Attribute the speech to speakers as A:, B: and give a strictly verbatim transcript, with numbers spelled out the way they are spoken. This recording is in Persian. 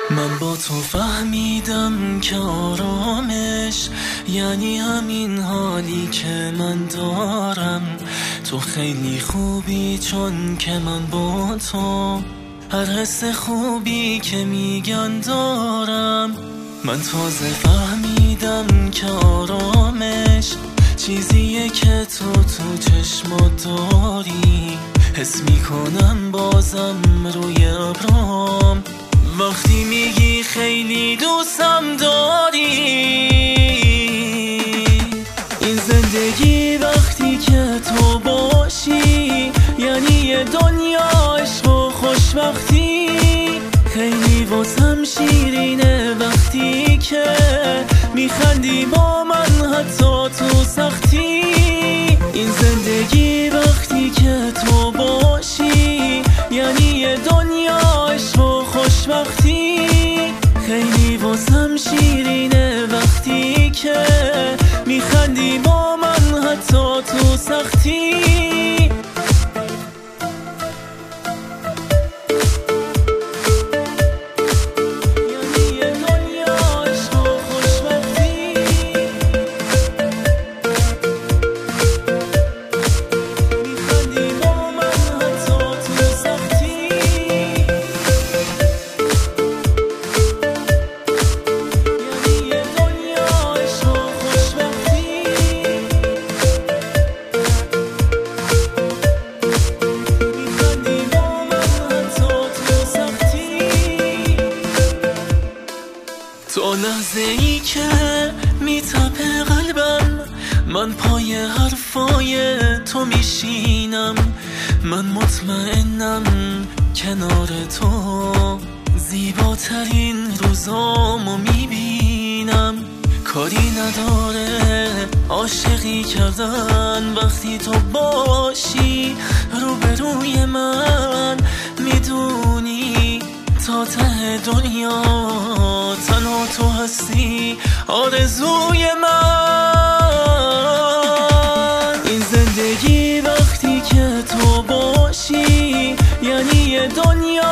A: من با تو فهمیدم که آرامش یعنی همین حالی که من دارم. تو خیلی خوبی چون که من با تو هر حس خوبی که میگن دارم. من تازه فهمیدم که آرامش چیزیه که تو تو چشمات داری. حس میکنم بازم روی ابرام وقتی میگی خیلی دوستم داری. این زندگی وقتی که تو باشی یعنی یه دنیا عشق و خوشبختی. خیلی واسم شیرینه وقتی که میخندی با من حتی تو سختی. این زندگی وقتی که تو باشی یعنی یه دنیا عشق و خوشبختی. خیلی واسم شیرینه وقتی که میخندی با من حتی تو سختی. تو لحظه ای که میتپه قلبم من پای حرفای تو میشینم. من مطمئنم کنار تو زیباترین روزامو میبینم. کاری نداره عاشقی کردن وقتی تو باشی روبروی من. میدونی تا ته دنیا تنها تو هستی آرزوی من. این زندگی وقتی که تو باشی یعنی یه دنیا